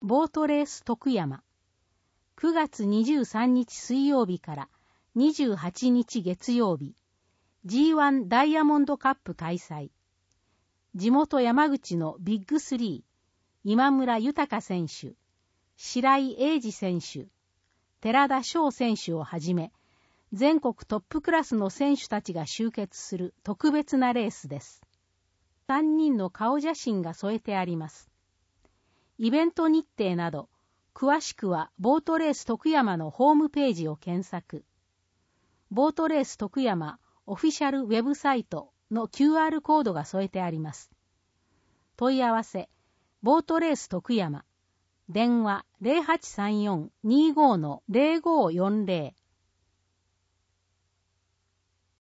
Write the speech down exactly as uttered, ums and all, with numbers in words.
ボートレース徳山。くがつにじゅうさんにち水曜日からにじゅうはちにち月曜日、ジーワン ダイヤモンドカップ開催。地元山口のビッグスリー、今村豊選手、白井英二選手、寺田翔選手をはじめ、全国トップクラスの選手たちが集結する特別なレースです。さんにんの顔写真が添えてあります。イベント日程など、詳しくはボートレース徳山のホームページを検索。ボートレース徳山オフィシャルウェブサイトの キューアール コードが添えてあります。問い合わせ、ボートレース徳山、電話 ゼロはちさんよん にーごー ゼロごーよんゼロ